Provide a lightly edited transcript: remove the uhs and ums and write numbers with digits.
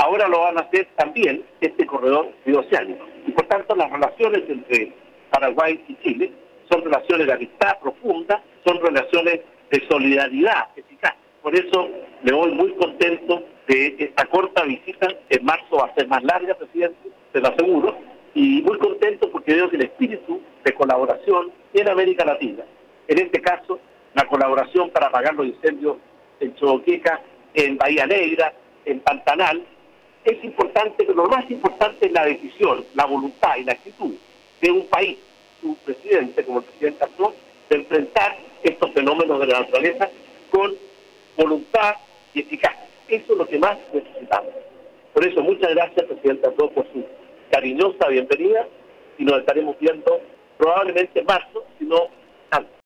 ahora lo van a hacer también este corredor bioceánico. Y por tanto las relaciones entre Paraguay y Chile son relaciones de amistad profunda, son relaciones de solidaridad eficaz. Por eso me voy muy contento de esta corta visita. En marzo va a ser más larga, presidente, se lo aseguro, y muy contento porque veo que el espíritu de colaboración en América Latina, en este caso la colaboración para apagar los incendios en Choqueca, en Bahía Negra, en Pantanal, es importante, pero lo más importante es la decisión, la voluntad y la actitud de un país, un presidente como el presidente actual, de enfrentar estos fenómenos de la naturaleza con voluntad y eficacia. Eso es lo que más necesitamos. Por eso, muchas gracias, presidente, a todos por su cariñosa bienvenida y nos estaremos viendo probablemente en marzo, si no antes.